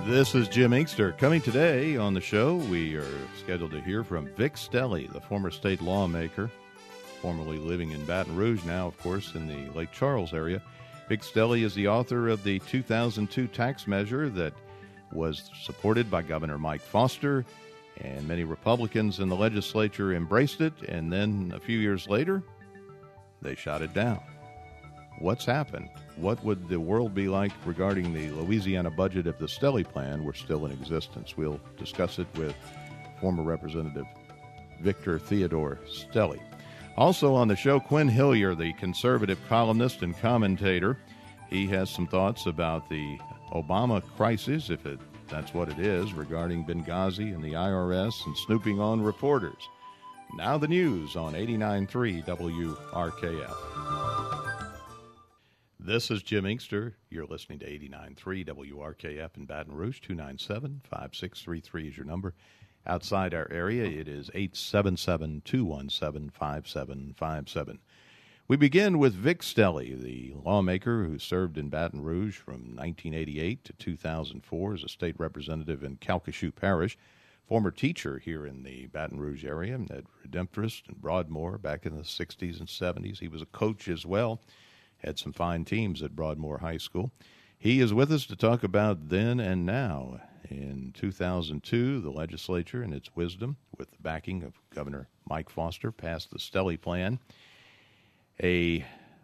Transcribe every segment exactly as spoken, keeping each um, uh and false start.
This is Jim Inkster. Coming today on the show, we are scheduled to hear from Vic Stelly, the former state lawmaker, formerly living in Baton Rouge, now, of course, in the Lake Charles area. Vic Stelly is the author of the two thousand two tax measure that was supported by Governor Mike Foster, and many Republicans in the legislature embraced it, and then a few years later, they shot it down. What's happened? What would the world be like regarding the Louisiana budget if the Stelly plan were still in existence? We'll discuss it with former Representative Victor Theodore Stelly. Also on the show, Quinn Hillier, the conservative columnist and commentator. He has some thoughts about the Obama crisis, if it, that's what it is, regarding Benghazi and the I R S and snooping on reporters. Now the news on eighty-nine point three W R K F. This is Jim Inkster. You're listening to eighty-nine point three W R K F in Baton Rouge. Two nine seven, five six three three is your number. Outside our area, it is eight seven seven, two one seven, five seven five seven. We begin with Vic Stelly, the lawmaker who served in Baton Rouge from nineteen eighty-eight to two thousand four as a state representative in Calcasieu Parish, former teacher here in the Baton Rouge area at Redemptorist and Broadmoor back in the sixties and seventies. He was a coach as well, had some fine teams at Broadmoor High School. He is with us to talk about then and now. In two thousand two, the legislature, in its wisdom, with the backing of Governor Mike Foster, passed the Stelly Plan, a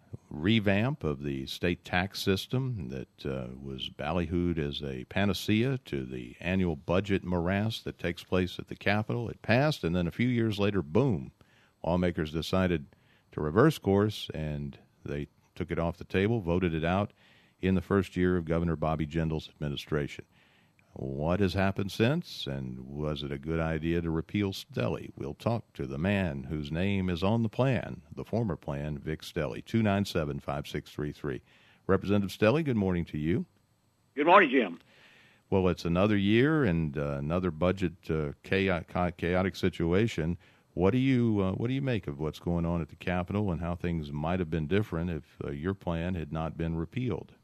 revamp of the state tax system that uh, was ballyhooed as a panacea to the annual budget morass that takes place at the Capitol. It passed, and then a few years later, boom, lawmakers decided to reverse course, and they took it off the table, voted it out in the first year of Governor Bobby Jindal's administration. What has happened since, and was it a good idea to repeal Stelly? We'll talk to the man whose name is on the plan, the former plan, Vic Stelly. two nine seven, five six three three. Representative Stelly, good morning to you. Good morning, Jim. Well, it's another year and uh, another budget uh, chaotic, chaotic situation. What do you uh, what do you make of what's going on at the Capitol and how things might have been different if uh, your plan had not been repealed?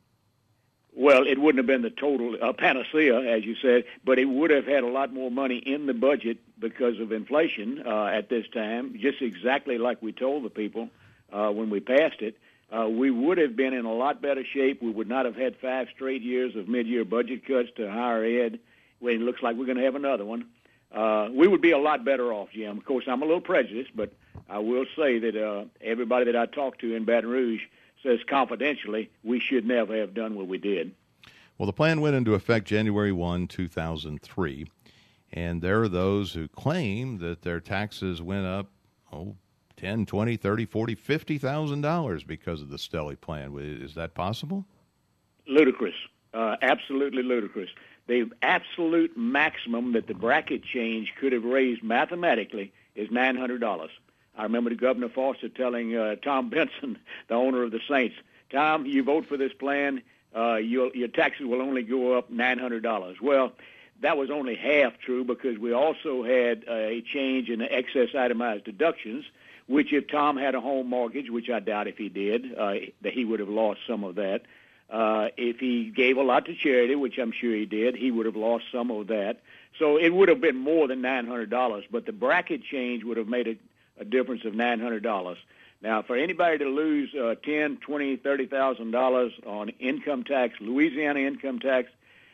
Well, it wouldn't have been the total uh, panacea, as you said, but it would have had a lot more money in the budget because of inflation uh, at this time, just exactly like we told the people uh, when we passed it. Uh, we would have been in a lot better shape. We would not have had five straight years of mid-year budget cuts to higher ed. Well, it looks like we're going to have another one. Uh, we would be a lot better off, Jim. Of course, I'm a little prejudiced, but I will say that uh, everybody that I talked to in Baton Rouge says confidentially we should never have done what we did. Well, the plan went into effect January first, two thousand three, and there are those who claim that their taxes went up, oh, ten, twenty, thirty, forty, fifty thousand dollars because of the Stelly plan. Is that possible? Ludicrous. Uh, absolutely ludicrous. The absolute maximum that the bracket change could have raised mathematically is nine hundred dollars. I remember the Governor Foster telling uh, Tom Benson, the owner of the Saints, Tom, you vote for this plan, uh, your, your taxes will only go up nine hundred dollars. Well, that was only half true because we also had a change in the excess itemized deductions, which if Tom had a home mortgage, which I doubt if he did, uh, that he would have lost some of that. Uh, if he gave a lot to charity, which I'm sure he did, he would have lost some of that. So it would have been more than nine hundred dollars, but the bracket change would have made a a difference of nine hundred dollars. Now, for anybody to lose uh, ten, twenty, thirty thousand dollars on income tax, Louisiana income tax,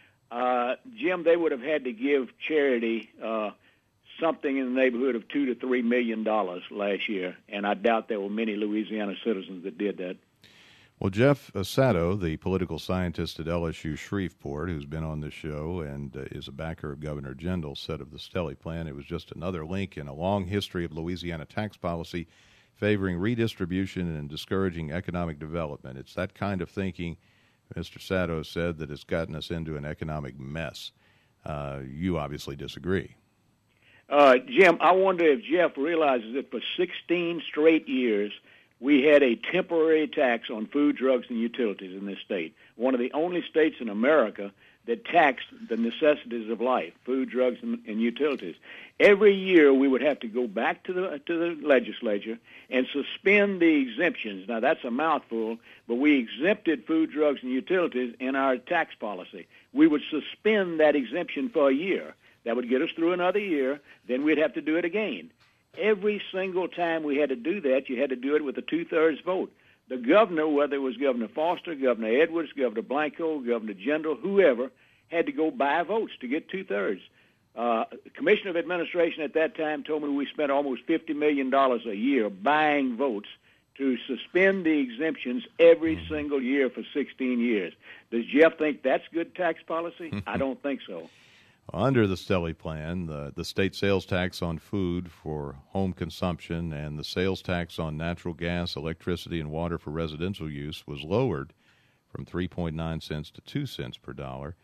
uh, Jim, they would have had to give charity uh, something in the neighborhood of two to three million dollars last year, and I doubt there were many Louisiana citizens that did that. Well, Jeff Sato, the political scientist at L S U Shreveport, who's been on this show and uh, is a backer of Governor Jindal, said of the Stelly plan, it was just another link in a long history of Louisiana tax policy favoring redistribution and discouraging economic development. It's that kind of thinking, Mister Sato said, that has gotten us into an economic mess. Uh, you obviously disagree. Uh, Jim, I wonder if Jeff realizes that for sixteen straight years, we had a temporary tax on food, drugs, and utilities in this state. One of the only states in America that taxed the necessities of life, food, drugs, and, and utilities. Every year we would have to go back to the to the legislature and suspend the exemptions. Now, that's a mouthful, but we exempted food, drugs, and utilities in our tax policy. We would suspend that exemption for a year. That would get us through another year. Then we'd have to do it again. Every single time we had to do that, you had to do it with a two-thirds vote. The governor, whether it was Governor Foster, Governor Edwards, Governor Blanco, Governor Jindal, whoever, had to go buy votes to get two-thirds. Uh, the Commissioner of Administration at that time told me we spent almost fifty million dollars a year buying votes to suspend the exemptions every single year for sixteen years. Does Jeff think that's good tax policy? I don't think so. Under the Stelly plan, the, the state sales tax on food for home consumption and the sales tax on natural gas, electricity, and water for residential use was lowered from three point nine cents to two cents per dollar.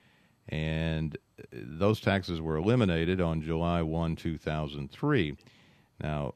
And those taxes were eliminated on July first, two thousand three. Now,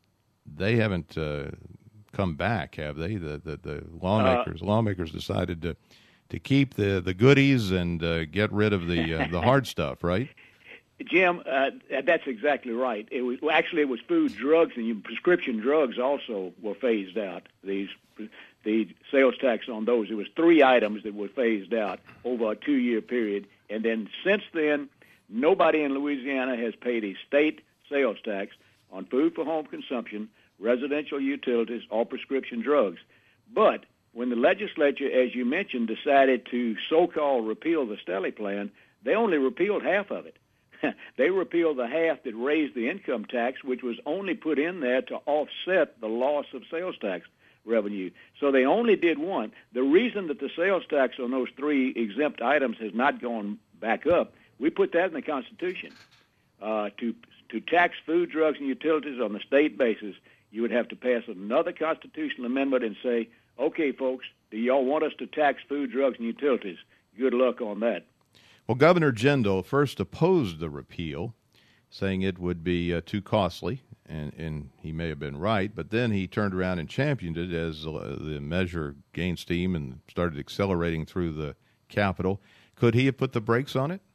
they haven't uh, come back, have they? The the, the lawmakers uh, lawmakers decided to to keep the, the goodies and uh, get rid of the uh, the hard stuff, right? Jim, uh, that's exactly right. It was well, actually it was food, drugs, and prescription drugs also were phased out. These the sales tax on those. It was three items that were phased out over a two-year period. And then since then, nobody in Louisiana has paid a state sales tax on food for home consumption, residential utilities, or prescription drugs. But when the legislature, as you mentioned, decided to so-called repeal the Stelly plan, they only repealed half of it. They repealed the half that raised the income tax, which was only put in there to offset the loss of sales tax revenue. So they only did one. The reason that the sales tax on those three exempt items has not gone back up, we put that in the Constitution. Uh, to to tax food, drugs, and utilities on the state basis, you would have to pass another constitutional amendment and say, okay, folks, do y'all want us to tax food, drugs, and utilities? Good luck on that. Well, Governor Jindal first opposed the repeal, saying it would be uh, too costly. And, and he may have been right, but then he turned around and championed it as uh, the measure gained steam and started accelerating through the Capitol. Could he have put the brakes on it?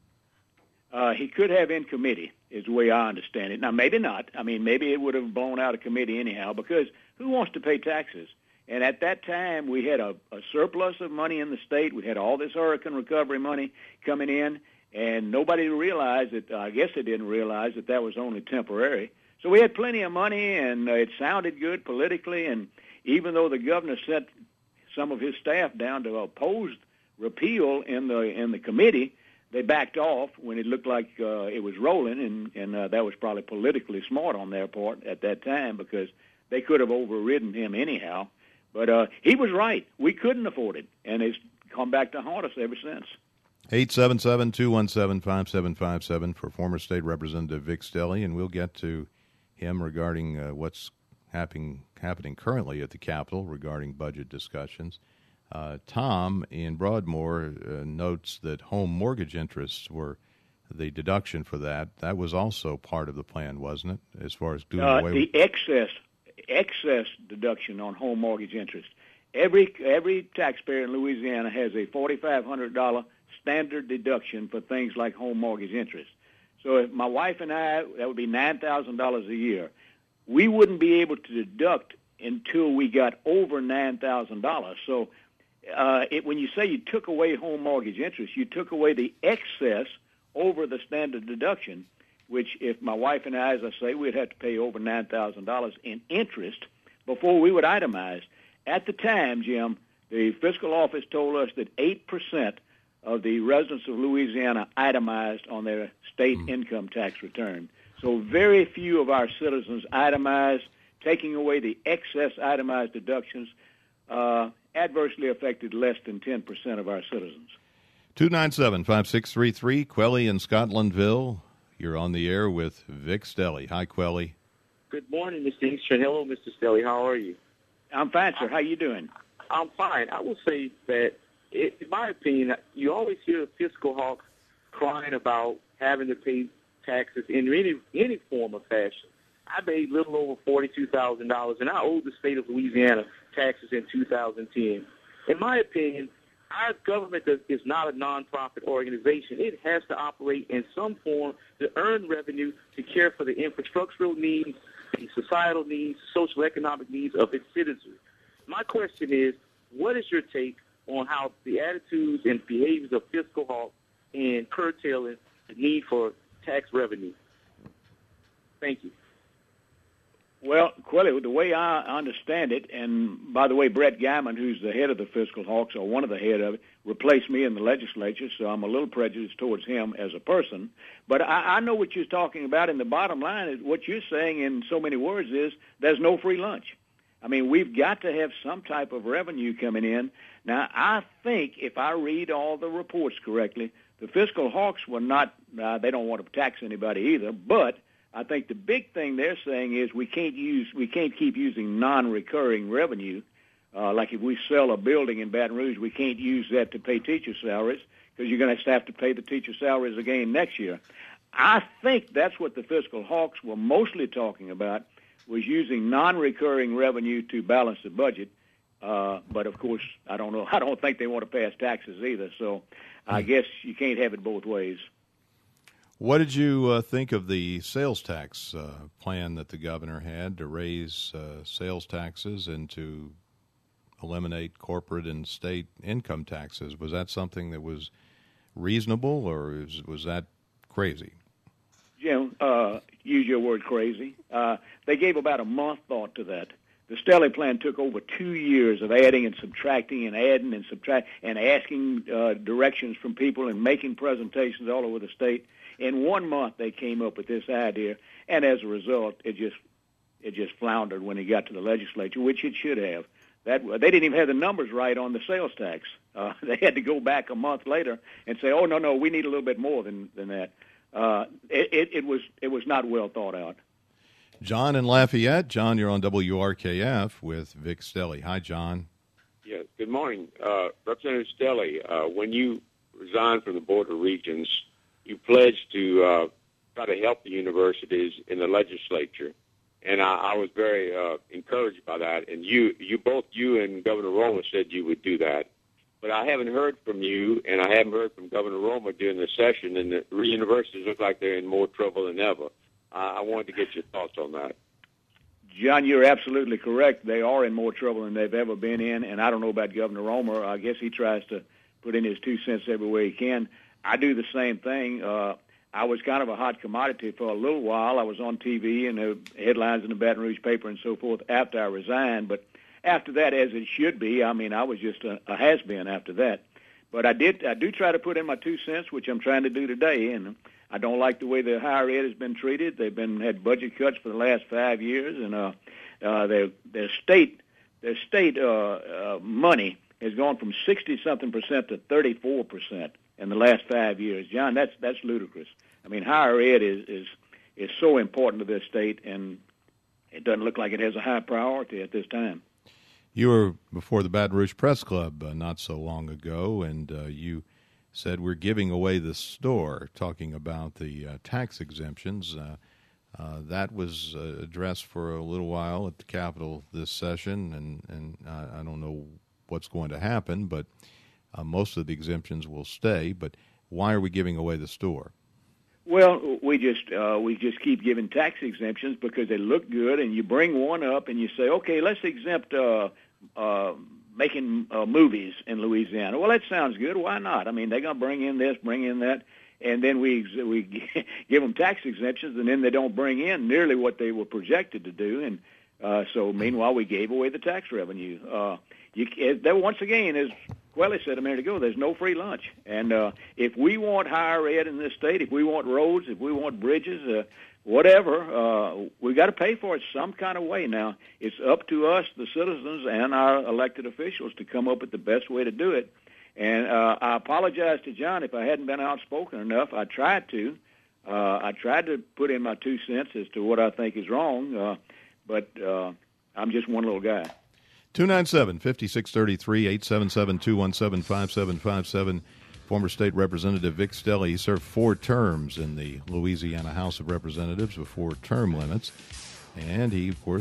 Uh, he could have in committee, is the way I understand it. Now, maybe not. I mean, maybe it would have blown out of committee anyhow, because who wants to pay taxes? And at that time, we had a, a surplus of money in the state. We had all this hurricane recovery money coming in, and nobody realized that, uh, I guess they didn't realize that that was only temporary. So we had plenty of money, and uh, it sounded good politically, and even though the governor sent some of his staff down to oppose repeal in the in the committee, they backed off when it looked like uh, it was rolling, and, and uh, that was probably politically smart on their part at that time, because they could have overridden him anyhow. But uh, he was right. We couldn't afford it, and it's come back to haunt us ever since. eight seven seven, two one seven, five seven five seven for former State Representative Vic Stelly, and we'll get to him regarding uh, what's happening happening currently at the Capitol regarding budget discussions. Uh, Tom in Broadmoor uh, notes that home mortgage interests were the deduction for that. That was also part of the plan, wasn't it, as far as doing uh, away the with... excess excess deduction on home mortgage interest. Every every taxpayer in Louisiana has a forty-five hundred dollars standard deduction for things like home mortgage interest. So if my wife and I, that would be nine thousand dollars a year. We wouldn't be able to deduct until we got over nine thousand dollars. So uh, it, when you say you took away home mortgage interest, you took away the excess over the standard deduction, which if my wife and I, as I say, we'd have to pay over nine thousand dollars in interest before we would itemize. At the time, Jim, the fiscal office told us that eight percent of the residents of Louisiana itemized on their state mm. income tax return. So very few of our citizens itemized. Taking away the excess itemized deductions uh, adversely affected less than ten percent of our citizens. two nine seven, five six three three, Quelly in Scotlandville. You're on the air with Vic Stelly. Hi, Quelly. Good morning, Mister Inkster. Hello, Mister Stelly. How are you? I'm fine, sir. How you doing? I'm fine. I will say that, in my opinion, you always hear fiscal hawks crying about having to pay taxes in any any form of fashion. I made a little over forty-two thousand dollars, and I owe the state of Louisiana taxes in two thousand ten. In my opinion, our government is not a nonprofit organization. It has to operate in some form to earn revenue to care for the infrastructural needs, the societal needs, social economic needs of its citizens. My question is, what is your take on how the attitudes and behaviors of fiscal hawks and curtailing the need for tax revenue? Thank you. Well, Quelly, the way I understand it, and by the way, Brett Gammon, who's the head of the Fiscal Hawks, or one of the head of it, replaced me in the legislature, so I'm a little prejudiced towards him as a person. But I, I know what you're talking about, and the bottom line is what you're saying in so many words is there's no free lunch. I mean, we've got to have some type of revenue coming in. Now, I think if I read all the reports correctly, the Fiscal Hawks were not, uh, they don't want to tax anybody either, but I think the big thing they're saying is we can't use, we can't keep using non-recurring revenue. Uh, like if we sell a building in Baton Rouge, we can't use that to pay teacher salaries because you're going to have to pay the teacher salaries again next year. I think that's what the Fiscal Hawks were mostly talking about, was using non-recurring revenue to balance the budget. Uh, but of course, I don't know. I don't think they want to pass taxes either. So I guess you can't have it both ways. What did you uh, think of the sales tax uh, plan that the governor had to raise uh, sales taxes and to eliminate corporate and state income taxes? Was that something that was reasonable, or was, was that crazy? Jim, uh, use your word crazy. Uh, they gave about a month thought to that. The Stelly plan took over two years of adding and subtracting and adding and subtract and asking uh, directions from people and making presentations all over the state. In one month, they came up with this idea, and as a result, it just it just floundered when it got to the legislature, which it should have. That they didn't even have the numbers right on the sales tax. Uh, they had to go back a month later and say, "Oh no, no, we need a little bit more than than that." Uh, it, it, it was it was not well thought out. John in Lafayette. John, you're on W R K F with Vic Stelly. Hi, John. Yes. Good morning, uh, Representative Stelly. Uh, when you resigned from the Board of Regents, you pledged to uh, try to help the universities in the legislature, and I, I was very uh, encouraged by that. And you, you both, you and Governor Romer said you would do that, but I haven't heard from you, and I haven't heard from Governor Romer during the session. And the universities look like they're in more trouble than ever. Uh, I wanted to get your thoughts on that. John, you're absolutely correct. They are in more trouble than they've ever been in, and I don't know about Governor Romer. I guess he tries to put in his two cents every way he can. I do the same thing. Uh, I was kind of a hot commodity for a little while. I was on T V and the headlines in the Baton Rouge paper and so forth after I resigned. But after that, as it should be, I mean, I was just a, a has-been after that. But I did, I do try to put in my two cents, which I'm trying to do today. And I don't like the way the higher ed has been treated. They've been had budget cuts for the last five years, and uh, uh, their their state their state uh, uh, money has gone from sixty something percent to thirty-four percent. In the last five years, John, that's that's ludicrous. I mean, higher ed is, is is so important to this state, and it doesn't look like it has a high priority at this time. You were before the Baton Rouge Press Club uh, not so long ago, and uh, you said we're giving away the store, talking about the uh, tax exemptions. Uh, uh, that was uh, addressed for a little while at the Capitol this session, and, and uh, I don't know what's going to happen, but Uh, most of the exemptions will stay, but why are we giving away the store? Well, we just uh, we just keep giving tax exemptions because they look good, and you bring one up and you say, okay, let's exempt uh, uh, making uh, movies in Louisiana. Well, that sounds good. Why not? I mean, they're going to bring in this, bring in that, and then we we give them tax exemptions, and then they don't bring in nearly what they were projected to do, and uh, so meanwhile we gave away the tax revenue. Uh, you, there once again is. Well, they said a minute ago, there's no free lunch. And uh, if we want higher ed in this state, if we want roads, if we want bridges, uh, whatever, uh, we've got to pay for it some kind of way. Now, it's up to us, the citizens, and our elected officials to come up with the best way to do it. And uh, I apologize to John if I hadn't been outspoken enough. I tried to. Uh, I tried to put in my two cents as to what I think is wrong, uh, but uh, I'm just one little guy. two nine seven, five six three three, eight seven seven, two one seven, five seven five seven. Former State Representative Vic Stelly. He served four terms in the Louisiana House of Representatives with four term limits. And he, of course, was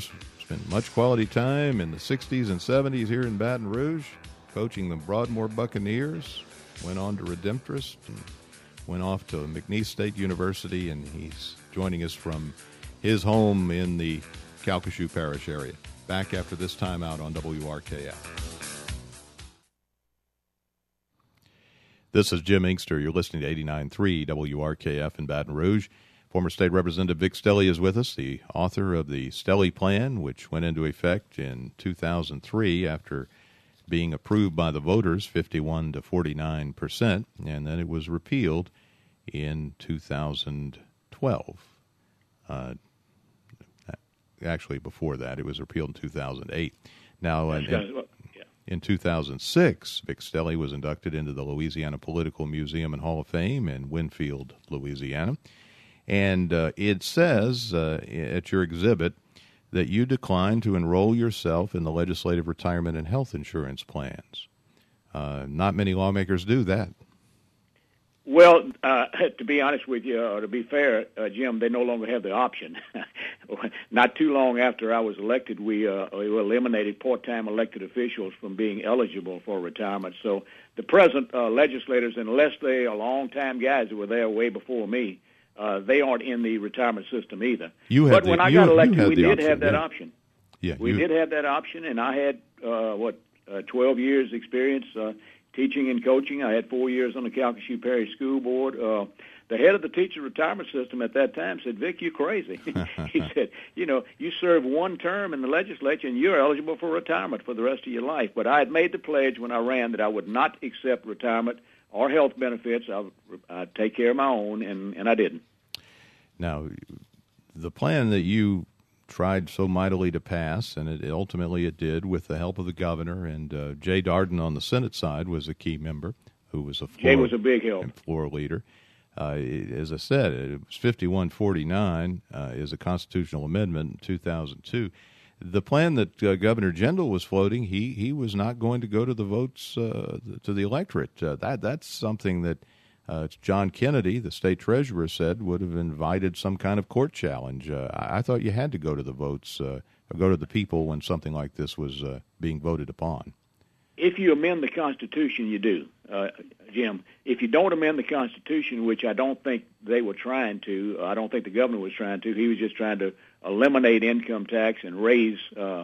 Spent much quality time in the sixties and seventies here in Baton Rouge, coaching the Broadmoor Buccaneers. Went on to Redemptorist and went off to McNeese State University, and he's joining us from his home in the Calcasieu Parish area. Back after this time out on W R K F. This is Jim Inkster. You're listening to eighty-nine point three W R K F in Baton Rouge. Former State Representative Vic Stelly is with us, the author of the Stelly Plan, which went into effect in two thousand three after being approved by the voters, fifty-one to forty-nine percent, and then it was repealed in two thousand twelve. Uh, actually, before that, it was repealed in two thousand eight. Now, in, in, in two thousand six, Vic Stelly was inducted into the Louisiana Political Museum and Hall of Fame in Winfield, Louisiana. And uh, it says uh, at your exhibit that you declined to enroll yourself in the legislative retirement and health insurance plans. Uh, not many lawmakers do that. Well, uh, to be honest with you, or to be fair, uh, Jim, they no longer have the option. Not too long after I was elected, we, uh, we eliminated part-time elected officials from being eligible for retirement. So the present uh, legislators, unless they are long-time guys who were there way before me, Uh, they aren't in the retirement system either. You but the, when I you, got elected, we did option, have that yeah. option. Yeah, we you, did have that option, and I had, uh, what, uh, twelve years experience uh, teaching and coaching. I had four years on the Calcasieu Parish School Board. Uh, the head of the teacher retirement system at that time said, Vic, you're crazy. He said, you know, you serve one term in the legislature, and you're eligible for retirement for the rest of your life. But I had made the pledge when I ran that I would not accept retirement or health benefits. I would I'd take care of my own, and, and I didn't. Now, the plan that you tried so mightily to pass, and it, ultimately it did with the help of the governor, and uh, Jay Darden on the Senate side was a key member who was a floor, Jay was a big help. floor leader. Uh, as I said, it was fifty-one forty-nine uh, is a constitutional amendment in two thousand two. The plan that uh, Governor Jindal was floating, he he was not going to go to the votes uh, to the electorate. Uh, that that's something that uh, John Kennedy, the state treasurer, said would have invited some kind of court challenge. Uh, I, I thought you had to go to the votes, uh, or go to the people when something like this was uh, being voted upon. If you amend the Constitution, you do, uh, Jim. If you don't amend the Constitution, which I don't think they were trying to, I don't think the governor was trying to. He was just trying to eliminate income tax and raise uh,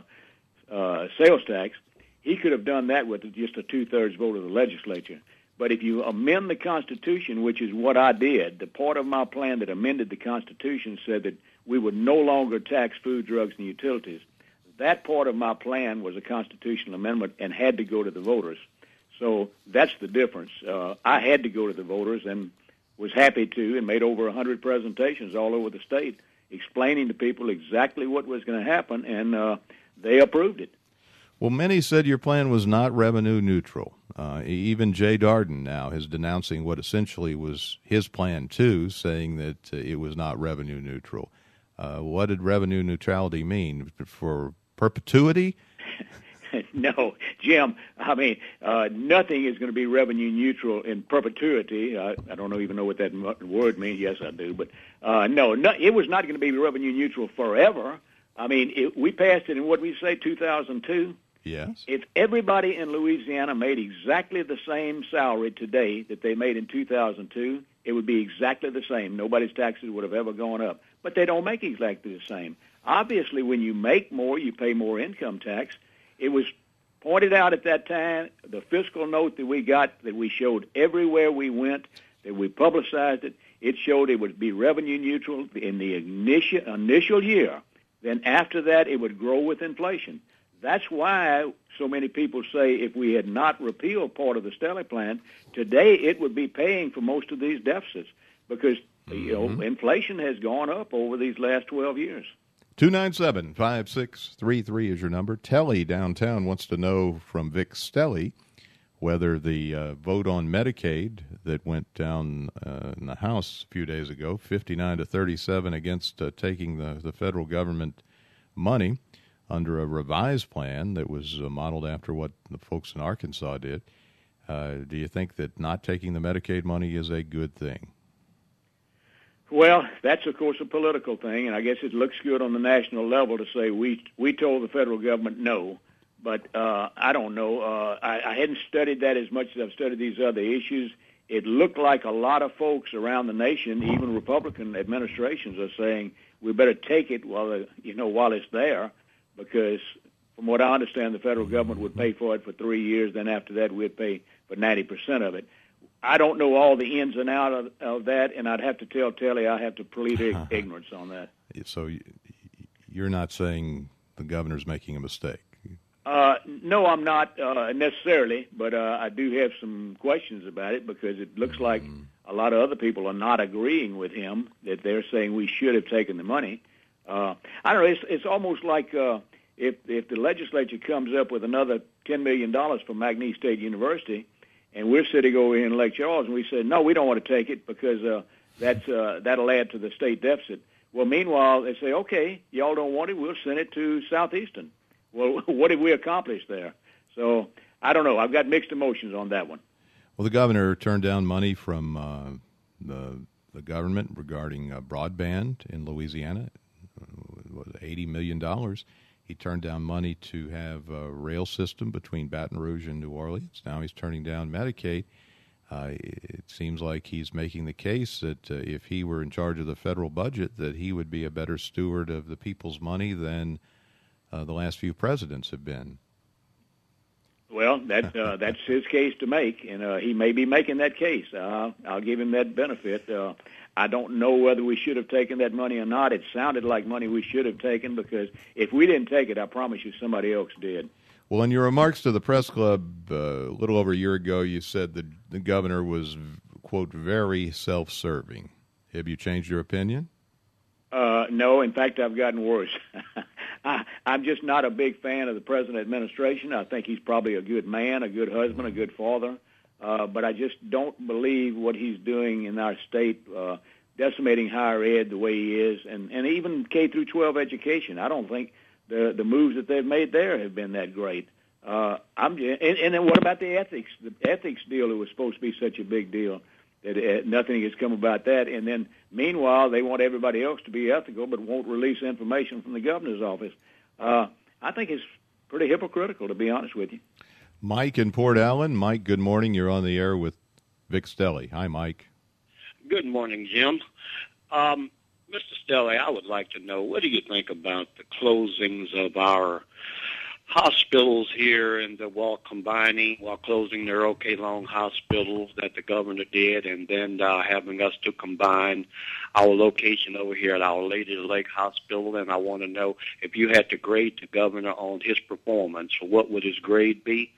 uh, sales tax. He could have done that with just a two-thirds vote of the legislature. But if you amend the Constitution, which is what I did, the part of my plan that amended the Constitution said that we would no longer tax food, drugs, and utilities. That part of my plan was a constitutional amendment and had to go to the voters. So that's the difference. Uh, I had to go to the voters and was happy to, and made over one hundred presentations all over the state explaining to people exactly what was going to happen, and uh, they approved it. Well, many said your plan was not revenue neutral. Uh, even Jay Darden now is denouncing what essentially was his plan, too, saying that uh, it was not revenue neutral. Uh, what did revenue neutrality mean? For perpetuity? No, Jim, I mean, uh, nothing is going to be revenue neutral in perpetuity. Uh, I don't know, even know what that word means. Yes, I do. But uh, no, no, it was not going to be revenue neutral forever. I mean, it, we passed it in, what we say, two thousand two? Yes. If everybody in Louisiana made exactly the same salary today that they made in two thousand two, it would be exactly the same. Nobody's taxes would have ever gone up. But they don't make exactly the same. Obviously, when you make more, you pay more income tax. It was pointed out at that time, the fiscal note that we got, that we showed everywhere we went, that we publicized it, it showed it would be revenue neutral in the initial, initial year. Then after that, it would grow with inflation. That's why so many people say if we had not repealed part of the Stelly Plan, today it would be paying for most of these deficits because mm-hmm. you know, inflation has gone up over these last twelve years. two nine seven, five six three three is your number. Telly downtown wants to know from Vic Stelly whether the uh, vote on Medicaid that went down uh, in the House a few days ago, fifty-nine to thirty-seven against uh, taking the, the federal government money under a revised plan that was uh, modeled after what the folks in Arkansas did. Uh, do you think that not taking the Medicaid money is a good thing? Well, that's, of course, a political thing, and I guess it looks good on the national level to say we we told the federal government no. But uh, I don't know. Uh, I, I hadn't studied that as much as I've studied these other issues. It looked like a lot of folks around the nation, even Republican administrations, are saying we better take it while the, you know while it's there, because from what I understand, the federal government would pay for it for three years. Then after that, we'd pay for ninety percent of it. I don't know all the ins and outs of, of that, and I'd have to tell Telly I have to plead ig- ignorance on that. So you're not saying the governor's making a mistake? Uh, no, I'm not uh, necessarily, but uh, I do have some questions about it because it looks like mm-hmm. a lot of other people are not agreeing with him, that they're saying we should have taken the money. Uh, I don't know, it's, it's almost like uh, if, if the legislature comes up with another ten million dollars for McNeese State University, and we're sitting over here in Lake Charles, and we say, no, we don't want to take it because uh, that's, uh, that'll add to the state deficit. Well, meanwhile, they say, okay, y'all don't want it, we'll send it to Southeastern. Well, what did we accomplish there? So I don't know. I've got mixed emotions on that one. Well, the governor turned down money from uh, the the government regarding uh, broadband in Louisiana, eighty million dollars. He turned down money to have a rail system between Baton Rouge and New Orleans. Now he's turning down Medicaid. Uh, it seems like he's making the case that uh, if he were in charge of the federal budget, that he would be a better steward of the people's money than uh, the last few presidents have been. Well, that, uh, that's his case to make, and uh, he may be making that case. Uh, I'll give him that benefit. Uh, I don't know whether we should have taken that money or not. It sounded like money we should have taken, because if we didn't take it, I promise you somebody else did. Well, in your remarks to the press club uh, a little over a year ago, you said that the governor was, quote, very self-serving. Have you changed your opinion? Uh, no, in fact, I've gotten worse. I, I'm just not a big fan of the present administration. I think he's probably a good man, a good husband, a good father. Uh, but I just don't believe what he's doing in our state, uh, decimating higher ed the way he is, and, and even K through twelve education. I don't think the the moves that they've made there have been that great. Uh, I'm and, and then what about the ethics? The ethics deal that was supposed to be such a big deal, that uh, nothing has come about that. And then meanwhile, they want everybody else to be ethical, but won't release information from the governor's office. Uh, I think it's pretty hypocritical, to be honest with you. Mike in Port Allen. Mike, good morning. You're on the air with Vic Stelly. Hi, Mike. Good morning, Jim. Um, Mister Stelly, I would like to know, what do you think about the closings of our hospitals here in the while combining, while closing their OK Long hospitals that the governor did, and then uh, having us to combine our location over here at Our Lady of the Lake Hospital? And I want to know, if you had to grade the governor on his performance, what would his grade be?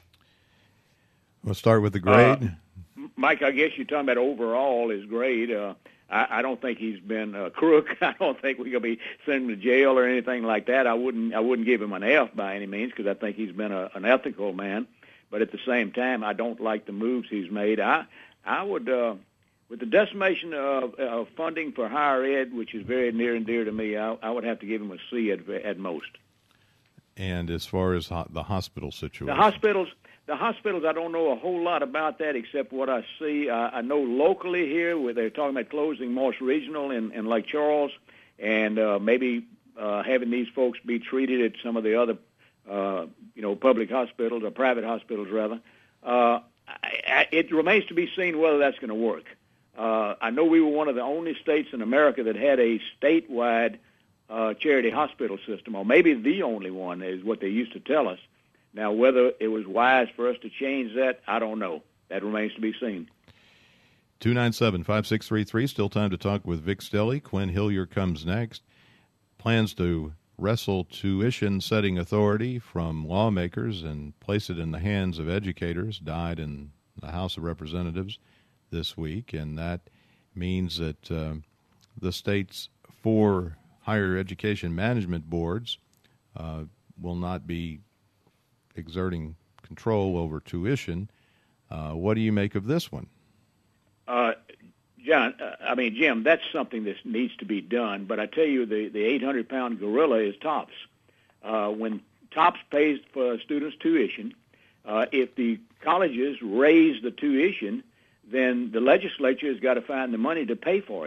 We'll start with the grade. Uh, Mike, I guess you're talking about overall his grade. Uh, I, I don't think he's been a crook. I don't think we're going to be sending him to jail or anything like that. I wouldn't I wouldn't give him an F by any means, because I think he's been a, an ethical man. But at the same time, I don't like the moves he's made. I I would, uh, with the decimation of, of funding for higher ed, which is very near and dear to me, I, I would have to give him a C at, at most. And as far as ho- the hospital situation? The hospitals... The hospitals, I don't know a whole lot about that except what I see. Uh, I know locally here where they're talking about closing Morse Regional in, in Lake Charles, and uh, maybe uh, having these folks be treated at some of the other, uh, you know, public hospitals or private hospitals rather. Uh, I, I, it remains to be seen whether that's going to work. Uh, I know we were one of the only states in America that had a statewide uh, charity hospital system, or maybe the only one, is what they used to tell us. Now, whether it was wise for us to change that, I don't know. That remains to be seen. two nine seven, five six three three, still time to talk with Vic Stelly. Quinn Hillier comes next. Plans to wrestle tuition-setting authority from lawmakers and place it in the hands of educators died in the House of Representatives this week, and that means that uh, the state's four higher education management boards uh, will not be exerting control over tuition. Uh, what do you make of this one? Uh, John, uh, I mean, Jim, that's something that needs to be done. But I tell you, the, the eight hundred pound gorilla is TOPS. Uh, when TOPS pays for students' tuition, uh, if the colleges raise the tuition, then the legislature has got to find the money to pay for it.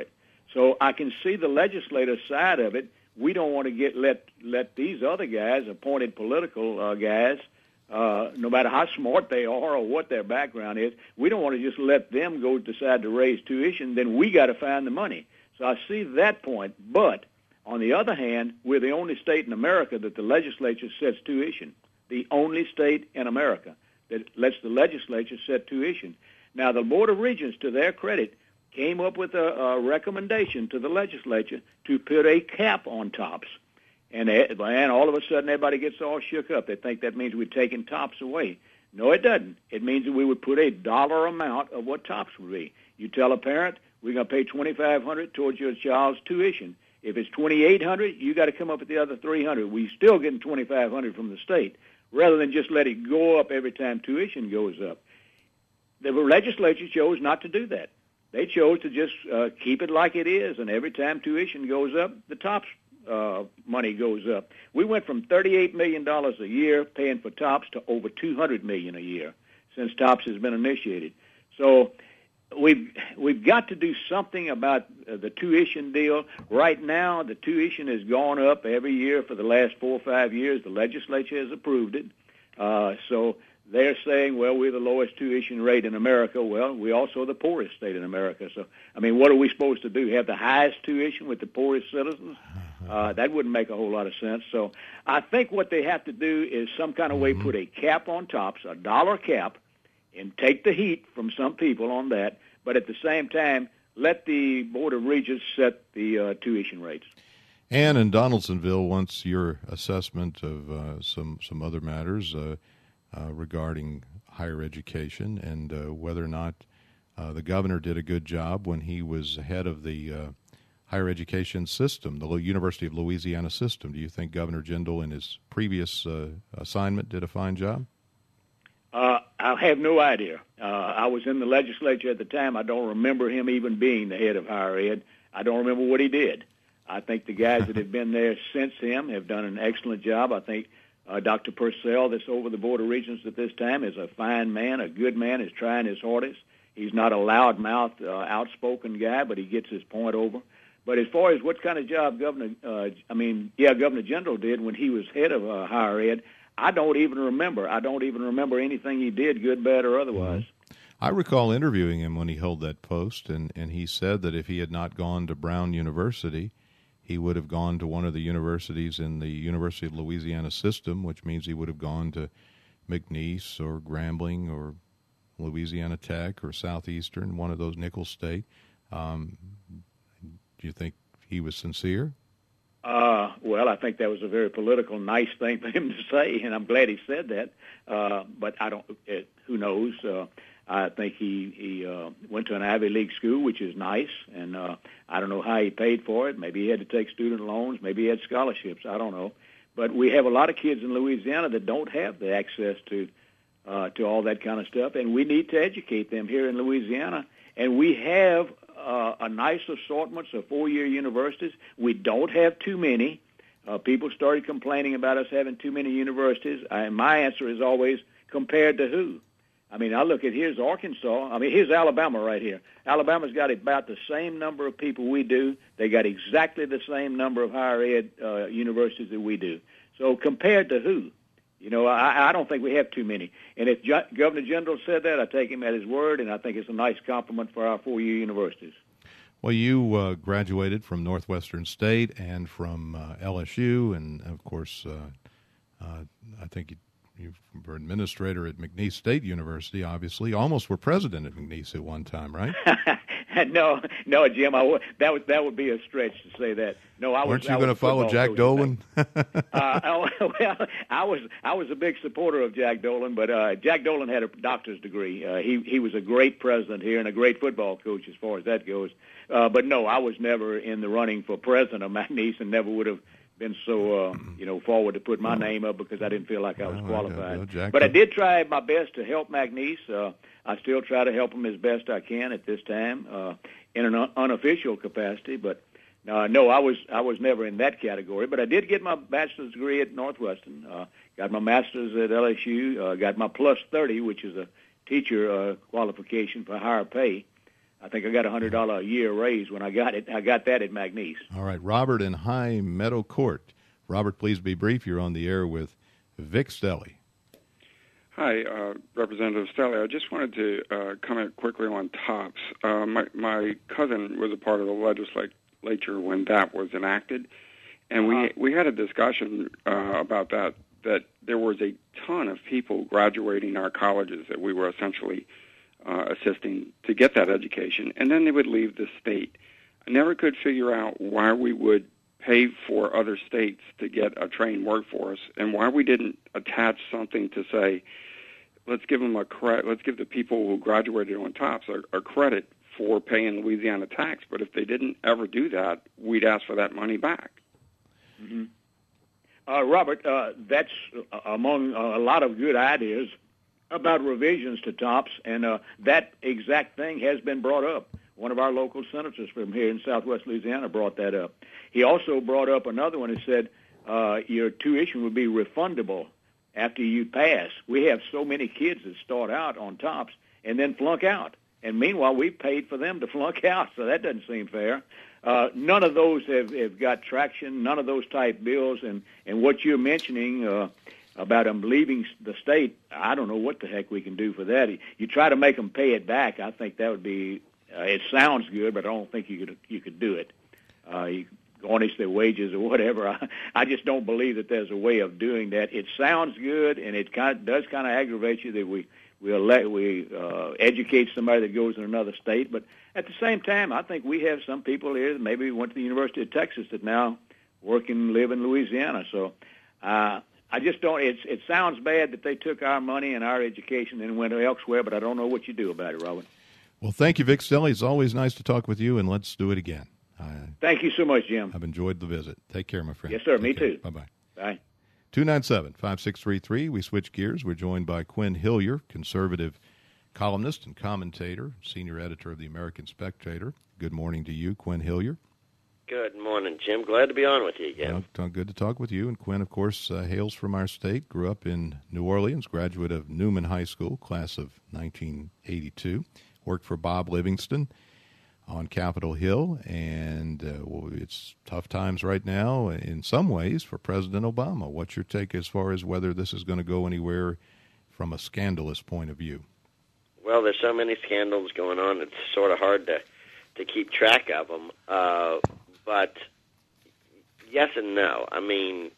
So I can see the legislative side of it. We don't want to get let let these other guys, appointed political uh, guys, uh, no matter how smart they are or what their background is, we don't want to just let them go decide to raise tuition. Then we got to find the money. So I see that point. But on the other hand, we're the only state in America that the legislature sets tuition. The only state in America that lets the legislature set tuition. Now, the Board of Regents, to their credit, came up with a, a recommendation to the legislature to put a cap on TOPS. And, and all of a sudden, everybody gets all shook up. They think that means we're taking TOPS away. No, it doesn't. It means that we would put a dollar amount of what TOPS would be. You tell a parent, we're going to pay twenty-five hundred dollars towards your child's tuition. If it's twenty-eight hundred dollars, you got to come up with the other three hundred dollars. We still getting twenty-five hundred dollars from the state, rather than just let it go up every time tuition goes up. The legislature chose not to do that. They chose to just uh, keep it like it is, and every time tuition goes up, the TOPS uh, money goes up. We went from thirty-eight million dollars a year paying for TOPS to over two hundred million dollars a year since TOPS has been initiated. So we've we've got to do something about uh, the tuition deal. Right now, the tuition has gone up every year for the last four or five years. The legislature has approved it. Uh, so they're saying, well, we're the lowest tuition rate in America. Well, we're also the poorest state in America. So, I mean, what are we supposed to do? Have the highest tuition with the poorest citizens? Uh, that wouldn't make a whole lot of sense. So I think what they have to do is some kind of way put a cap on TOPS, a dollar cap, and take the heat from some people on that. But at the same time, let the Board of Regents set the uh, tuition rates. Ann in Donaldsonville wants your assessment of uh, some, some other matters uh, uh, regarding higher education and uh, whether or not uh, the governor did a good job when he was head of the uh, higher education system, the University of Louisiana system. Do you think Governor Jindal in his previous uh, assignment did a fine job? Uh, I have no idea. Uh, I was in the legislature at the time. I don't remember him even being the head of higher ed. I don't remember what he did. I think the guys that have been there since him have done an excellent job. I think uh, Doctor Purcell, that's over the Board of Regents at this time, is a fine man, a good man, is trying his hardest. He's not a loudmouth, uh, outspoken guy, but he gets his point over. But as far as what kind of job Governor, uh, I mean, yeah, Governor Jindal did when he was head of uh, higher ed, I don't even remember. I don't even remember anything he did, good, bad, or otherwise. Mm-hmm. I recall interviewing him when he held that post, and, and he said that if he had not gone to Brown University, he would have gone to one of the universities in the University of Louisiana system, which means he would have gone to McNeese or Grambling or Louisiana Tech or Southeastern, one of those Nicholls State. Um, do you think he was sincere? Uh, well, I think that was a very political, nice thing for him to say, and I'm glad he said that. Uh, but I don't. It, who knows? Uh, I think he he uh, went to an Ivy League school, which is nice, and uh, I don't know how he paid for it. Maybe he had to take student loans. Maybe he had scholarships. I don't know. But we have a lot of kids in Louisiana that don't have the access to uh, to all that kind of stuff, and we need to educate them here in Louisiana. And we have uh, a nice assortment of four-year universities. We don't have too many. Uh, people started complaining about us having too many universities. And my answer is always, compared to who? I mean, I look at here's Arkansas. I mean, here's Alabama right here. Alabama's got about the same number of people we do. They got exactly the same number of higher ed uh, universities that we do. So compared to who? You know, I, I don't think we have too many. And if J- Governor Jindal said that, I take him at his word, and I think it's a nice compliment for our four-year universities. Well, you uh, graduated from Northwestern State and from uh, L S U, and, of course, uh, uh, I think you, you were administrator at McNeese State University, obviously. Almost were president at McNeese at one time, right? no, no, Jim. I w- that would that would be a stretch to say that. No, I was. Weren't you going to follow Jack Dolan? uh, I, well, I was. I was a big supporter of Jack Dolan, but uh, Jack Dolan had a doctor's degree. Uh, he he was a great president here and a great football coach as far as that goes. Uh, but no, I was never in the running for president of McNeese, and never would have been so uh, you know forward to put my name up because I didn't feel like I was qualified. I but I did try my best to help McNeese. Uh, I still try to help him as best I can at this time uh, in an un- unofficial capacity. But uh, no, I was I was never in that category. But I did get my bachelor's degree at Northwestern. Uh, got my master's at L S U. Uh, got my plus thirty, which is a teacher uh, qualification for higher pay. I think I got a one hundred dollars a year raise when I got it. I got that at McNeese. All right, Robert in High Meadow Court. Robert, please be brief. You're on the air with Vic Stelly. Hi, uh, Representative Stelly. I just wanted to uh, comment quickly on TOPS. Uh, my, my cousin was a part of the legislature when that was enacted, and we, we had a discussion uh, about that, that there was a ton of people graduating our colleges that we were essentially uh, assisting to get that education, and then they would leave the state. I never could figure out why we would pay for other states to get a trained workforce, and why we didn't attach something to say, let's give them a credit. Let's give the people who graduated on TOPS a, a credit for paying Louisiana tax. But if they didn't ever do that, we'd ask for that money back. Mm-hmm. Uh, Robert, uh, that's among a lot of good ideas about revisions to TOPS, and uh, that exact thing has been brought up. One of our local senators from here in southwest Louisiana brought that up. He also brought up another one and said uh, your tuition would be refundable after you pass. We have so many kids that start out on TOPS and then flunk out. And meanwhile, we paid for them to flunk out, so that doesn't seem fair. Uh, none of those have, have got traction, none of those type bills. And, and what you're mentioning uh, about them leaving the state, I don't know what the heck we can do for that. You try to make them pay it back, I think that would be, uh, it sounds good, but I don't think you could you could do it. Uh, you garnish their wages or whatever. I, I just don't believe that there's a way of doing that. It sounds good, and it kind of, does kind of aggravate you that we we elect, we uh, educate somebody that goes in another state. But at the same time, I think we have some people here that maybe went to the University of Texas that now work and live in Louisiana. So uh, I just don't. It's, it sounds bad that they took our money and our education and went elsewhere, but I don't know what you do about it, Robin. Well, thank you, Vic Stelly. It's always nice to talk with you, and let's do it again. Uh, Thank you so much, Jim. I've enjoyed the visit. Take care, my friend. Yes, sir. Take Me care. too. Bye-bye. Bye. two nine seven, five six three three. We switch gears. We're joined by Quinn Hillier, conservative columnist and commentator, senior editor of the American Spectator. Good morning to you, Quinn Hillier. Good morning, Jim. Glad to be on with you again. Well, good to talk with you. And Quinn, of course, uh, hails from our state, grew up in New Orleans, graduate of Newman High School, class of nineteen eighty-two, worked for Bob Livingston on Capitol Hill, and uh, well, it's tough times right now in some ways for President Obama. What's your take as far as whether this is going to go anywhere from a scandalous point of view? Well, there's so many scandals going on, it's sort of hard to, to keep track of them. Uh, but yes and no. I mean,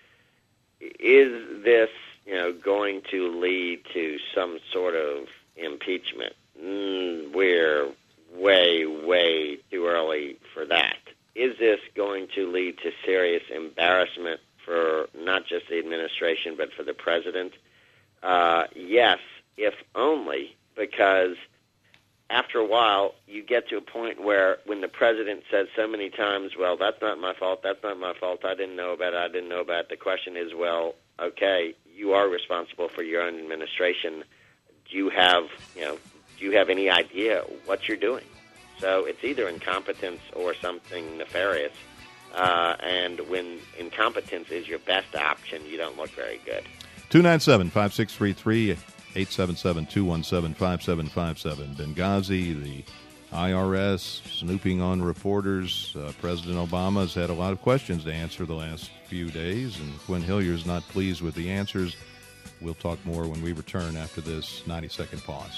is this, you know, going to lead to some sort of impeachment? Mm, we're way, way too early for that. Is this going to lead to serious embarrassment for not just the administration but for the president? Uh, yes, if only because after a while you get to a point where when the president says so many times, well, that's not my fault, that's not my fault, I didn't know about it, I didn't know about it, the question is, well, okay, you are responsible for your own administration. Do you have, you know, do you have any idea what you're doing? So it's either incompetence or something nefarious. Uh, and when incompetence is your best option, you don't look very good. two nine seven, five six three three, eight seven seven, two one seven, five seven five seven. Benghazi, the I R S, snooping on reporters. Uh, President Obama's had a lot of questions to answer the last few days, and Quinn Hillier's not pleased with the answers. We'll talk more when we return after this ninety-second pause.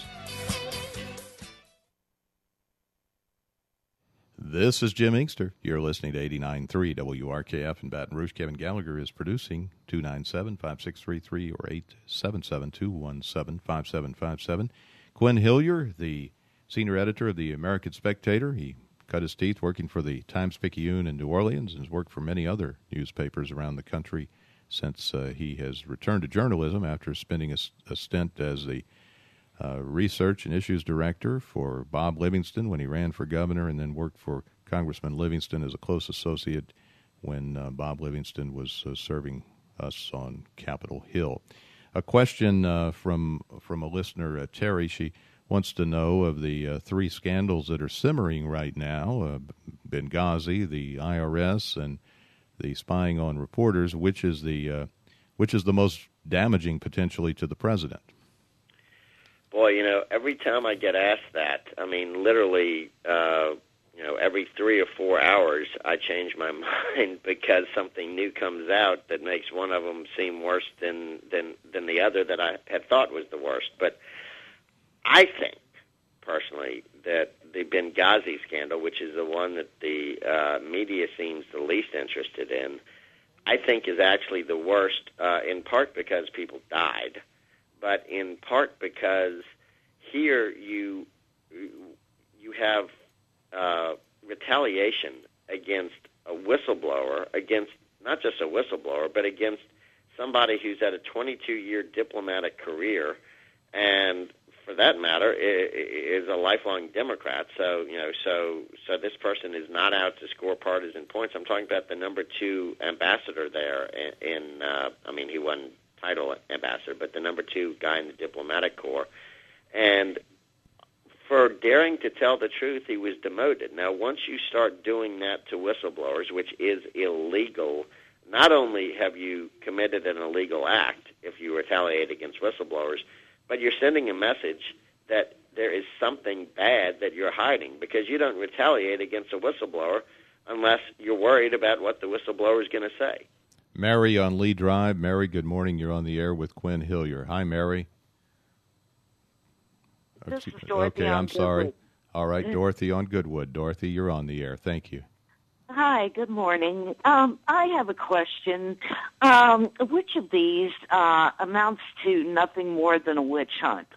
This is Jim Inkster. You're listening to eighty-nine point three W R K F in Baton Rouge. Kevin Gallagher is producing. Two nine seven, five six three three or eight seven seven, two one seven, five seven five seven. Quinn Hillier, the senior editor of the American Spectator. He cut his teeth working for the Times-Picayune in New Orleans and has worked for many other newspapers around the country since uh, he has returned to journalism after spending a, a stint as the uh, research and issues director for Bob Livingston when he ran for governor, and then worked for Congressman Livingston as a close associate when uh, Bob Livingston was uh, serving us on Capitol Hill. A question uh, from from a listener, uh, Terry. She wants to know of the uh, three scandals that are simmering right now, uh, Benghazi, the I R S, and the spying on reporters, which is the uh, which is the most damaging potentially to the president? Boy, you know, every time I get asked that, I mean, literally, uh, you know, every three or four hours, I change my mind because something new comes out that makes one of them seem worse than than than the other that I had thought was the worst. But I think, personally, that the Benghazi scandal, which is the one that the uh, media seems the least interested in, I think is actually the worst, uh, in part because people died, but in part because here you you have uh, retaliation against a whistleblower, against not just a whistleblower, but against somebody who's had a twenty-two-year diplomatic career, and for that matter, is a lifelong Democrat. So, you know, so so this person is not out to score partisan points. I'm talking about the number two ambassador there in, in uh, I mean, he won title ambassador, but the number two guy in the diplomatic corps. And for daring to tell the truth, he was demoted. Now, once you start doing that to whistleblowers, which is illegal, not only have you committed an illegal act if you retaliate against whistleblowers, but you're sending a message that there is something bad that you're hiding, because you don't retaliate against a whistleblower unless you're worried about what the whistleblower is going to say. Mary on Lee Drive. Mary, good morning. You're on the air with Quinn Hillier. Hi, Mary. This is Dorothy. Okay, on I'm sorry. Goodwood. All right, Dorothy on Goodwood. Dorothy, you're on the air. Thank you. Hi, good morning. Um, I have a question. Um, which of these uh, amounts to nothing more than a witch hunt?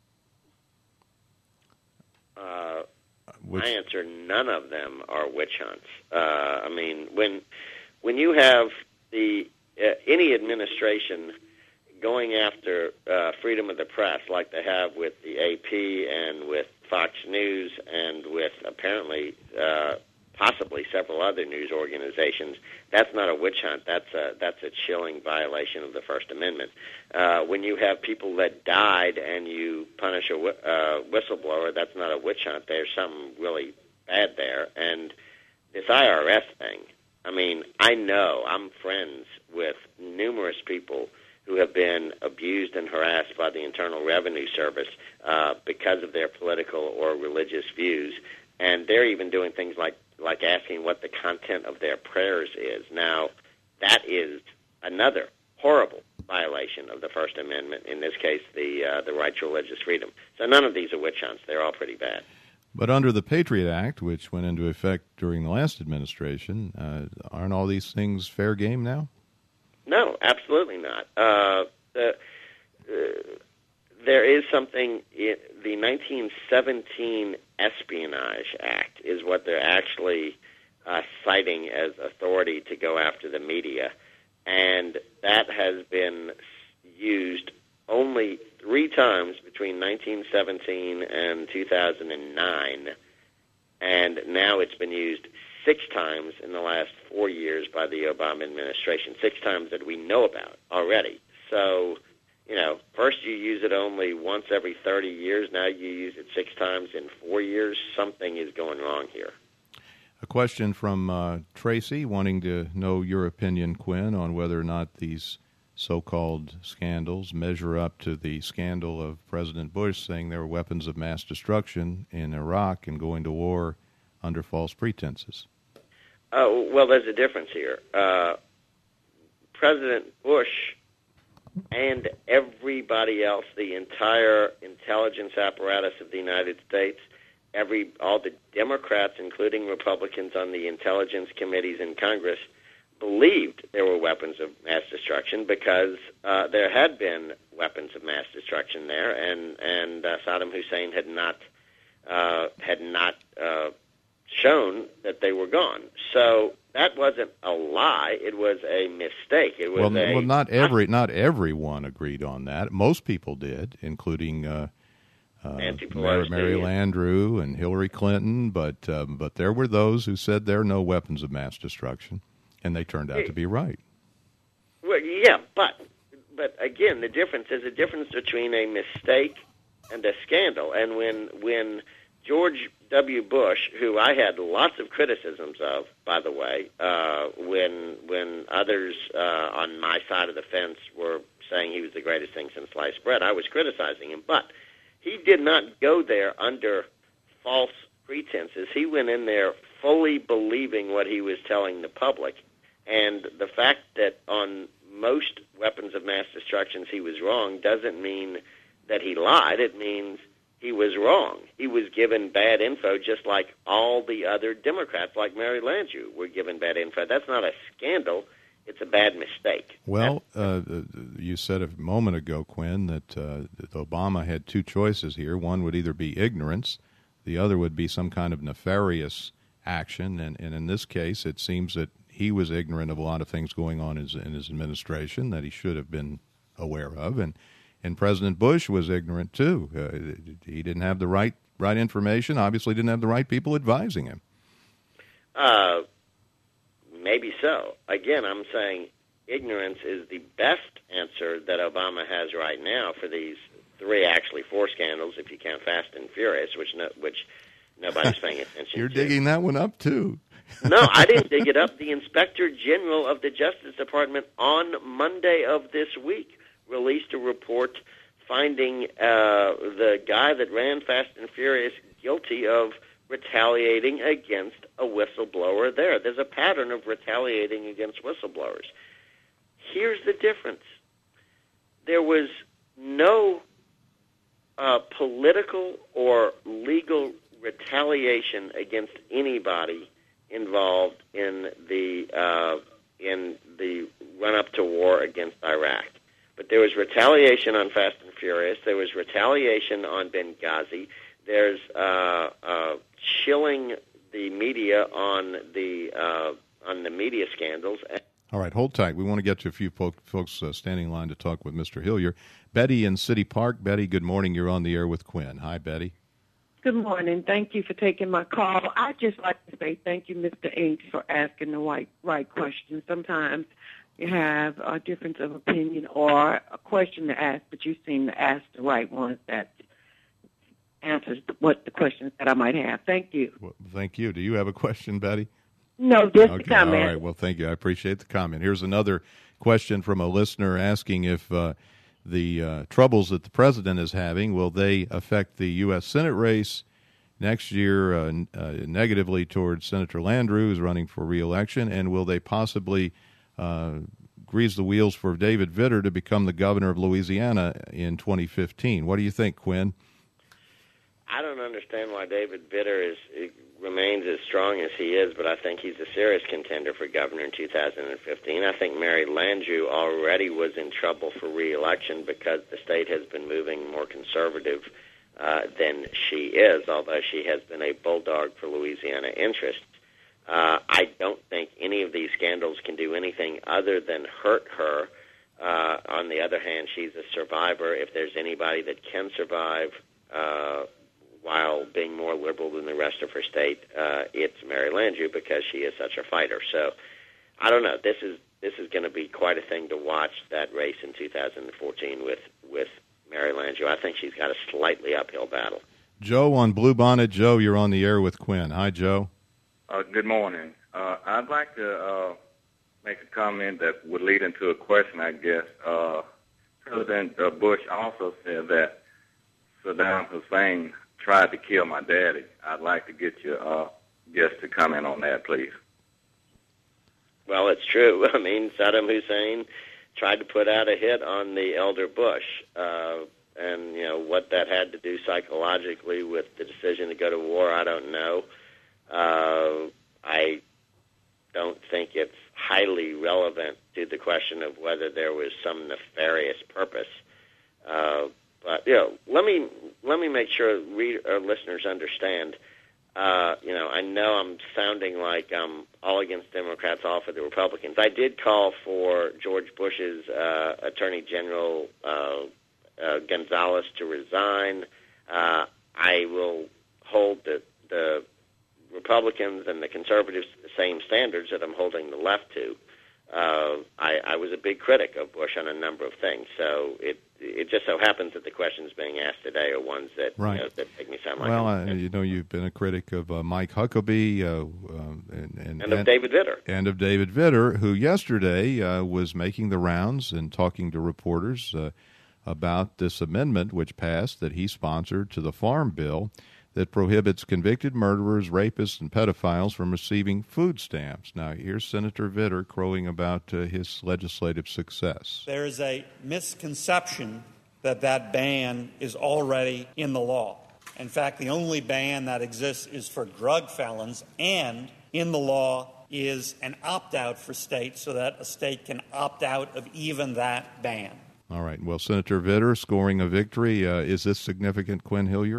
Uh, which... My answer, none of them are witch hunts. Uh, I mean, when when you have the uh, any administration going after uh, freedom of the press like they have with the A P and with Fox News and with apparently uh, possibly several other news organizations, that's not a witch hunt. That's a, that's a chilling violation of the First Amendment. Uh, when you have people that died and you punish a uh, whistleblower, that's not a witch hunt. There's something really bad there. And this I R S thing, I mean, I know, I'm friends with numerous people who have been abused and harassed by the Internal Revenue Service uh, because of their political or religious views. And they're even doing things like like asking what the content of their prayers is. Now, that is another horrible violation of the First Amendment, in this case, the uh, the right to religious freedom. So none of these are witch hunts. They're all pretty bad. But under the Patriot Act, which went into effect during the last administration, uh, aren't all these things fair game now? No, absolutely not. Uh, the, uh, there is something, in the nineteen seventeen Espionage Act is what they're actually uh, citing as authority to go after the media, and that has been used only three times between nineteen seventeen and two thousand nine, and now it's been used six times in the last four years by the Obama administration, six times that we know about already. So, you know, first you use it only once every thirty years. Now you use it six times in four years. Something is going wrong here. A question from uh, Tracy wanting to know your opinion, Quinn, on whether or not these so-called scandals measure up to the scandal of President Bush saying there were weapons of mass destruction in Iraq and going to war under false pretenses. Oh, well, there's a difference here. Uh, President Bush and everybody else, the entire intelligence apparatus of the United States, every all the Democrats, including Republicans on the intelligence committees in Congress, believed there were weapons of mass destruction because uh, there had been weapons of mass destruction there, and and uh, Saddam Hussein had not uh, had not uh, shown that they were gone. So that wasn't a lie; it was a mistake. It was well, a, well, not every not everyone agreed on that. Most people did, including uh, uh, Mary, Mary Landrieu and Hillary Clinton. But um, but there were those who said there are no weapons of mass destruction. And they turned out to be right. Well, yeah, but but again, the difference is a difference between a mistake and a scandal. And when when George W. Bush, who I had lots of criticisms of, by the way, uh, when when others uh, on my side of the fence were saying he was the greatest thing since sliced bread, I was criticizing him. But he did not go there under false pretenses. He went in there fully believing what he was telling the public. And the fact that on most weapons of mass destruction he was wrong doesn't mean that he lied. It means he was wrong. He was given bad info just like all the other Democrats, like Mary Landrieu, were given bad info. That's not a scandal. It's a bad mistake. Well, uh, you said a moment ago, Quinn, that, uh, that Obama had two choices here. One would either be ignorance. The other would be some kind of nefarious action. And, and in this case, it seems that he was ignorant of a lot of things going on in his, in his administration that he should have been aware of. And And President Bush was ignorant, too. Uh, he didn't have the right right information, obviously didn't have the right people advising him. Uh, maybe so. Again, I'm saying ignorance is the best answer that Obama has right now for these three, actually four scandals, if you count Fast and Furious, which no, which nobody's paying attention You're to. You're digging that one up, too. No, I didn't dig it up. The Inspector General of the Justice Department on Monday of this week released a report finding uh, the guy that ran Fast and Furious guilty of retaliating against a whistleblower there. There's a pattern of retaliating against whistleblowers. Here's the difference. There was no uh, political or legal retaliation against anybody involved in the uh, in the run-up to war against Iraq. But there was retaliation on Fast and Furious. There was retaliation on Benghazi. There's uh, uh, chilling the media on the uh, on the media scandals. All right, hold tight. We want to get to a few folk, folks uh, standing in line to talk with Mister Hillier. Betty in City Park. Betty, good morning. You're on the air with Quinn. Hi, Betty. Good morning. Thank you for taking my call. I'd just like to say thank you, Mister Inks, for asking the right, right questions. Sometimes you have a difference of opinion or a question to ask, but you seem to ask the right ones that answers what the questions that I might have. Thank you. Well, thank you. Do you have a question, Betty? No, just okay, a comment. All right. Well, thank you. I appreciate the comment. Here's another question from a listener asking if uh, the uh, troubles that the president is having, will they affect the U S Senate race next year uh, uh, negatively towards Senator Landrieu, who's running for re-election, and will they possibly uh, grease the wheels for David Vitter to become the governor of Louisiana in twenty fifteen? What do you think, Quinn? I don't understand why David Vitter is remains as strong as he is, but I think he's a serious contender for governor in two thousand fifteen. I think Mary Landrieu already was in trouble for re-election because the state has been moving more conservative uh, than she is, although she has been a bulldog for Louisiana interests. Uh, I don't think any of these scandals can do anything other than hurt her. Uh, on the other hand, she's a survivor. If there's anybody that can survive uh, while being more liberal than the rest of her state, uh, it's Mary Landrieu because she is such a fighter. So I don't know. This is this is going to be quite a thing to watch, that race in two thousand fourteen with, with Mary Landrieu. I think she's got a slightly uphill battle. Joe on Bluebonnet. Joe, you're on the air with Quinn. Hi, Joe. Uh, good morning. Uh, I'd like to uh, make a comment that would lead into a question, I guess. Uh, President uh, Bush also said that Saddam Hussein tried to kill my daddy. I'd like to get your uh, guest to comment on that, please. Well, it's true. I mean, Saddam Hussein tried to put out a hit on the elder Bush, uh, and, you know, what that had to do psychologically with the decision to go to war, I don't know. Uh, I don't think it's highly relevant to the question of whether there was some nefarious purpose. Uh, but, you know, let me let me make sure read, our listeners understand. Uh, you know, I know I'm sounding like I'm all against Democrats, all for the Republicans. I did call for George Bush's uh, Attorney General uh, uh, Gonzalez to resign. Uh, I will hold the the Republicans and the conservatives to the same standards that I'm holding the left to. Uh, I, I was a big critic of Bush on a number of things, so it it just so happens that the questions being asked today are ones that, right. you know, that make me sound like well, uh, you know, you've been a critic of uh, Mike Huckabee uh, uh, and, and, and of and, David Vitter, and of David Vitter, who yesterday uh, was making the rounds and talking to reporters uh, about this amendment which passed that he sponsored to the Farm Bill that prohibits convicted murderers, rapists, and pedophiles from receiving food stamps. Now, here's Senator Vitter crowing about uh, his legislative success. There is a misconception that that ban is already in the law. In fact, the only ban that exists is for drug felons, and in the law is an opt-out for states so that a state can opt out of even that ban. All right. Well, Senator Vitter scoring a victory. Uh, is this significant, Quinn Hillier?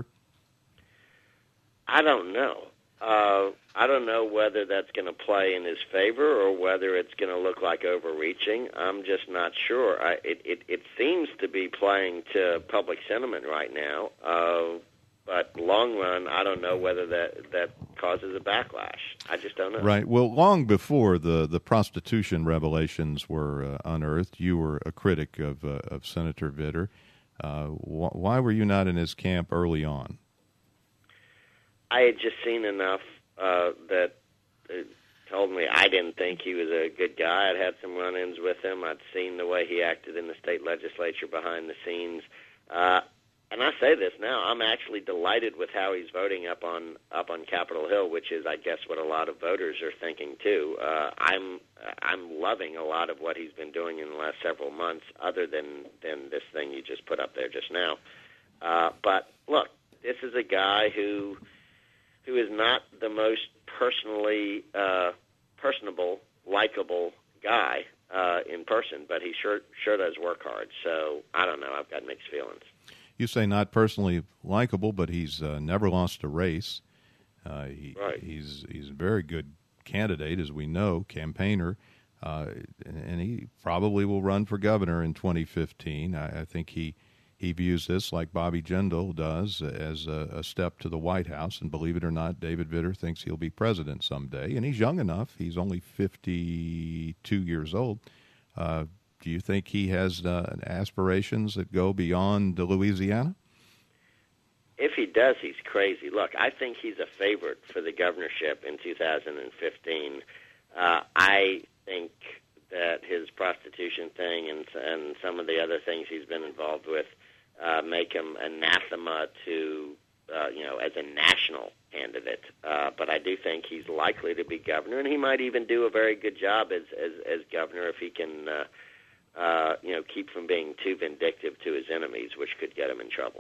I don't know. Uh, I don't know whether that's going to play in his favor or whether it's going to look like overreaching. I'm just not sure. I, it, it, it seems to be playing to public sentiment right now. Uh, but long run, I don't know whether that, that causes a backlash. I just don't know. Right. Well, long before the, the prostitution revelations were uh, unearthed, you were a critic of, uh, of Senator Vitter. Uh, wh- why were you not in his camp early on? I had just seen enough uh, that it told me I didn't think he was a good guy. I'd had some run-ins with him. I'd seen the way he acted in the state legislature behind the scenes. Uh, and I say this now, I'm actually delighted with how he's voting up on up on Capitol Hill, which is, I guess, what a lot of voters are thinking, too. Uh, I'm I'm loving a lot of what he's been doing in the last several months, other than, than this thing you just put up there just now. Uh, but, look, this is a guy who... who is not the most personally uh, personable, likable guy uh, in person, but he sure sure does work hard. So I don't know. I've got mixed feelings. You say not personally likable, but he's uh, never lost a race. Uh, he, right. He's he's a very good candidate, as we know, campaigner, uh, and he probably will run for governor in twenty fifteen. I, I think he. He views this, like Bobby Jindal does, as a, a step to the White House. And believe it or not, David Vitter thinks he'll be president someday. And he's young enough. He's only fifty-two years old. Uh, do you think he has uh, aspirations that go beyond Louisiana? If he does, he's crazy. Look, I think he's a favorite for the governorship in two thousand fifteen. Uh, I think that his prostitution thing and, and some of the other things he's been involved with Uh, make him anathema to, uh, you know, as a national candidate. Uh, but I do think he's likely to be governor, and he might even do a very good job as as, as governor if he can, uh, uh, you know, keep from being too vindictive to his enemies, which could get him in trouble.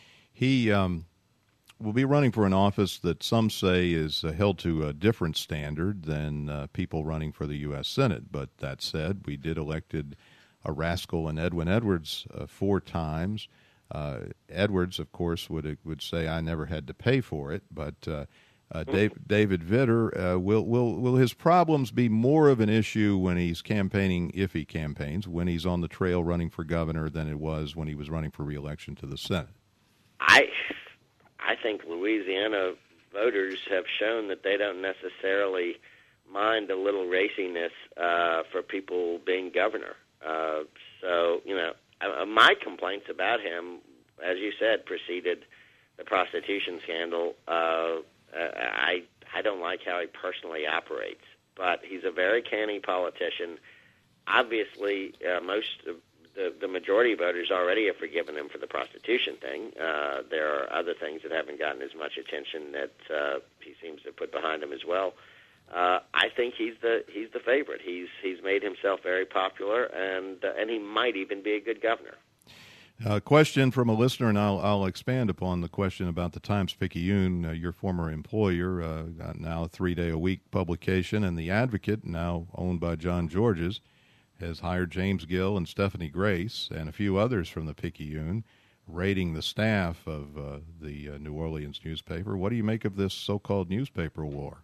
He um, will be running for an office that some say is uh, held to a different standard than uh, people running for the U S Senate. But that said, we did elected a rascal and Edwin Edwards uh, four times. Uh, Edwards, of course, would would say I never had to pay for it, but uh, uh, Dave, David Vitter, uh, will will will his problems be more of an issue when he's campaigning, if he campaigns, when he's on the trail running for governor than it was when he was running for re-election to the Senate? I I think Louisiana voters have shown that they don't necessarily mind a little raciness uh, for people being governor. Uh, so, you know, uh, my complaints about him, as you said, preceded the prostitution scandal. Uh, I I don't like how he personally operates, but he's a very canny politician. Obviously, uh, most of the, the majority of voters already have forgiven him for the prostitution thing. Uh, there are other things that haven't gotten as much attention that uh, he seems to put behind him as well. Uh, I think he's the he's the favorite. He's he's made himself very popular, and uh, and he might even be a good governor. A uh, question from a listener, and I'll I'll expand upon the question about the Times-Picayune, uh, your former employer, uh, now a three-day-a-week publication, and the Advocate, now owned by John Georges, has hired James Gill and Stephanie Grace and a few others from the Picayune, rating the staff of uh, the uh, New Orleans newspaper. What do you make of this so-called newspaper war?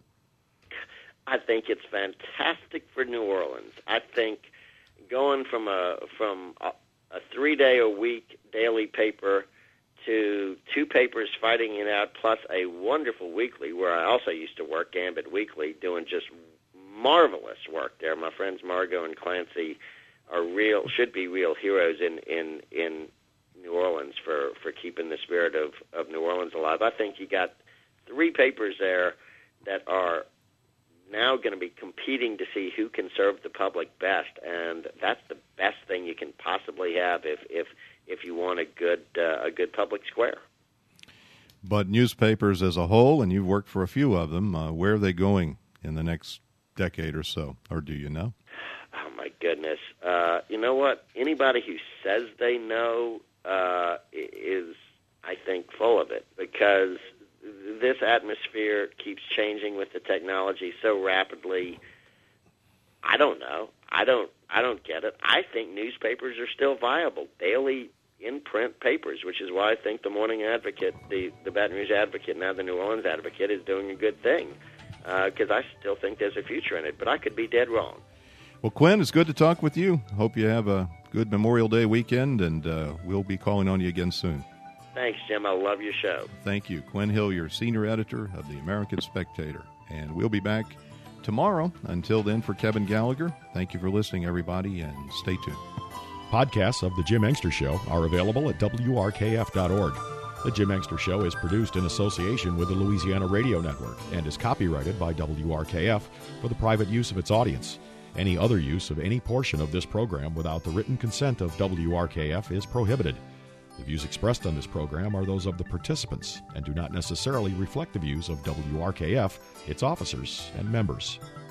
I think it's fantastic for New Orleans. I think going from a from a, a three-day-a-week daily paper to two papers fighting it out, plus a wonderful weekly, where I also used to work, Gambit Weekly, doing just marvelous work there. My friends Margot and Clancy are real, should be real heroes in, in, in New Orleans for, for keeping the spirit of, of New Orleans alive. I think you got three papers there that are now going to be competing to see who can serve the public best, and that's the best thing you can possibly have if if if you want a good uh, a good public square. But newspapers as a whole, and you've worked for a few of them, uh, where are they going in the next decade or so, or do you know? Oh, my goodness. Uh, you know what? Anybody who says they know uh, is, I think, full of it, because this atmosphere keeps changing with the technology so rapidly. I don't know. I don't I don't get it. I think newspapers are still viable, daily in-print papers, which is why I think the Morning Advocate, the, the Baton Rouge Advocate, now the New Orleans Advocate, is doing a good thing, because uh, I still think there's a future in it, but I could be dead wrong. Well, Quinn, it's good to talk with you. Hope you have a good Memorial Day weekend, and uh, we'll be calling on you again soon. Thanks, Jim. I love your show. Thank you. Quinn Hillier, senior editor of the American Spectator. And we'll be back tomorrow. Until then, for Kevin Gallagher, thank you for listening, everybody, and stay tuned. Podcasts of The Jim Engster Show are available at W R K F dot org. The Jim Engster Show is produced in association with the Louisiana Radio Network and is copyrighted by W R K F for the private use of its audience. Any other use of any portion of this program without the written consent of W R K F is prohibited. The views expressed on this program are those of the participants and do not necessarily reflect the views of W R K F, its officers, and members.